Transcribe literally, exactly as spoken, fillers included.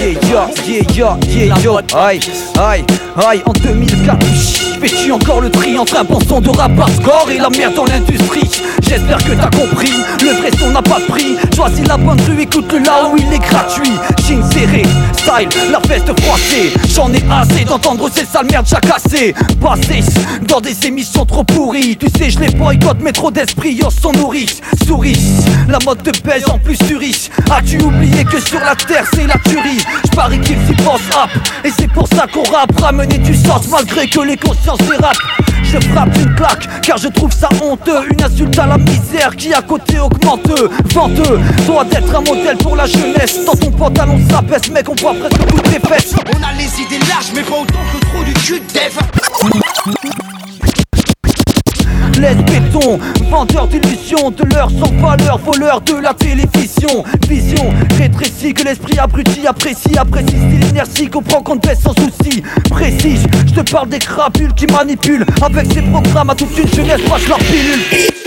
yeah, yeah, yeah, yeah, yo. Aïe, aïe, aïe, en deux mille quatre, fais-tu encore le tri entre un bon son de rap hardcore et la merde dans l'industrie? J'espère que t'as compris, le vrai son n'a pas de prix. Choisis la bonne rue, écoute-le là où il est gratuit. Jean serré, style, la veste froissée. J'en ai assez d'entendre ces sales merdes jacassées. Passé dans des émissions trop pourries. Tu sais je les boycotte mais trop d'esprit oh sont nourris. Souris, la mode te baise en plus tu riche. As-tu oublié que sur la terre c'est la tuerie? J'parie qu'ils s'y pensent rap et c'est pour ça qu'on rappe. Ramener du sens malgré que les consciences dérapent. Je frappe une claque car je trouve ça honteux. Une insulte à la misère qui à côté augmente. Venteux, doit être un modèle pour la jeunesse. Dans ton pantalon ça baisse mec on voit presque toutes tes fesses. On a les idées larges mais pas autant que le trou du cul d'Eve. Laisse béton, vendeur d'illusions, de l'heure sans valeur, voleur de la télévision. Vision rétrécie que l'esprit abruti apprécie. Apprécie style inertie, comprend qu'on te baisse sans souci. Précise, je te parle des crapules qui manipulent avec ces programmes à toute une jeunesse, passe leur pilule.